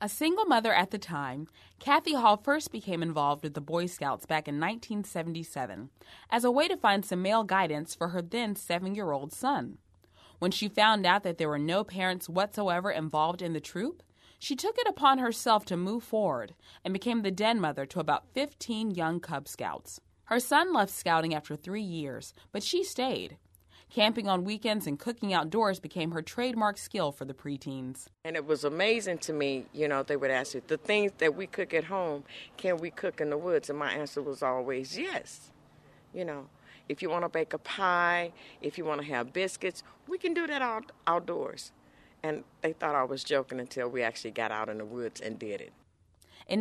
A single mother at the time, Kathy Hall first became involved with the Boy Scouts back in 1977 as a way to find some male guidance for her then 7-year-old son. When she found out that there were no parents whatsoever involved in the troop, she took it upon herself to move forward and became the den mother to about 15 young Cub Scouts. Her son left scouting after 3 years, but she stayed. Camping on weekends and cooking outdoors became her trademark skill for the preteens. And it was amazing to me, they would ask you, the things that we cook at home, can we cook in the woods? And my answer was always yes. If you want to bake a pie, if you want to have biscuits, we can do that outdoors. And they thought I was joking until we actually got out in the woods and did it. In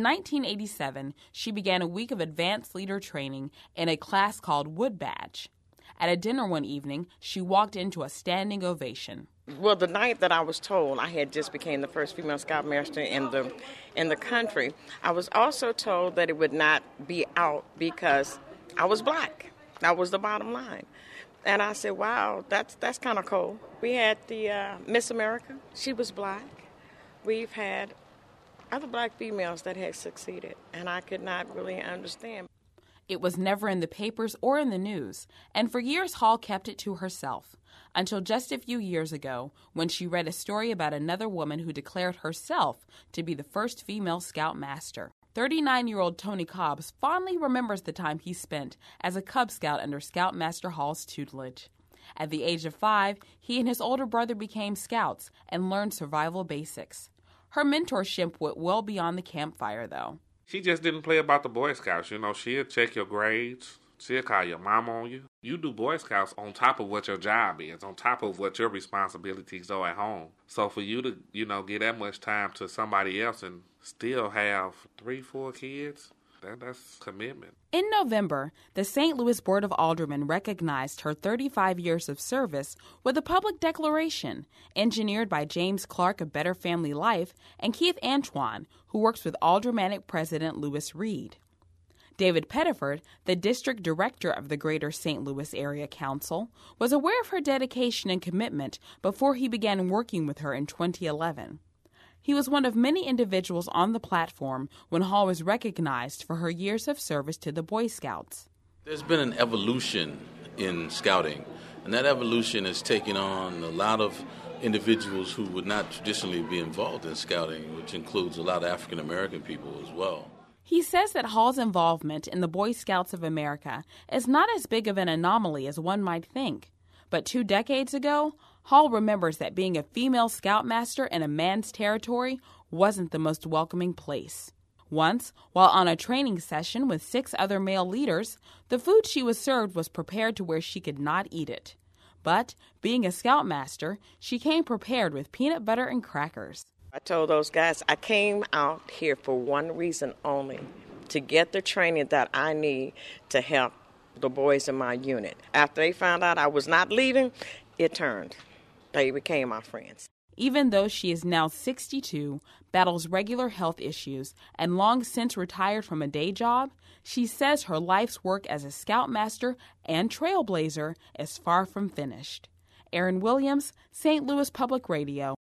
1987, she began a week of advanced leader training in a class called Wood Badge. At a dinner one evening, she walked into a standing ovation. Well, the night that I was told I had just became the first female scoutmaster in the country, I was also told that it would not be out because I was black. That was the bottom line. And I said, wow, that's kind of cool. We had the Miss America. She was black. We've had other black females that had succeeded, and I could not really understand. It was never in the papers or in the news, and for years Hall kept it to herself, until just a few years ago when she read a story about another woman who declared herself to be the first female scoutmaster. 39-year-old Tony Cobbs fondly remembers the time he spent as a Cub Scout under Scoutmaster Hall's tutelage. At the age of 5, he and his older brother became scouts and learned survival basics. Her mentorship went well beyond the campfire, though. She just didn't play about the Boy Scouts. She'll check your grades. She'll call your mom on you. You do Boy Scouts on top of what your job is, on top of what your responsibilities are at home. So for you to, give that much time to somebody else and still have 3-4 kids, that's commitment. In November, the St. Louis Board of Aldermen recognized her 35 years of service with a public declaration engineered by James Clark of Better Family Life and Keith Antoine, who works with Aldermanic President Lewis Reed. David Pettiford, the district director of the Greater St. Louis Area Council, was aware of her dedication and commitment before he began working with her in 2011. He was one of many individuals on the platform when Hall was recognized for her years of service to the Boy Scouts. There's been an evolution in scouting, and that evolution has taken on a lot of individuals who would not traditionally be involved in scouting, which includes a lot of African American people as well. He says that Hall's involvement in the Boy Scouts of America is not as big of an anomaly as one might think. But 2 decades ago, Hall remembers that being a female scoutmaster in a man's territory wasn't the most welcoming place. Once, while on a training session with 6 other male leaders, the food she was served was prepared to where she could not eat it. But, being a scoutmaster, she came prepared with peanut butter and crackers. I told those guys I came out here for one reason only, to get the training that I need to help the boys in my unit. After they found out I was not leaving, it turned. They became my friends. Even though she is now 62, battles regular health issues, and long since retired from a day job, she says her life's work as a scoutmaster and trailblazer is far from finished. Erin Williams, St. Louis Public Radio.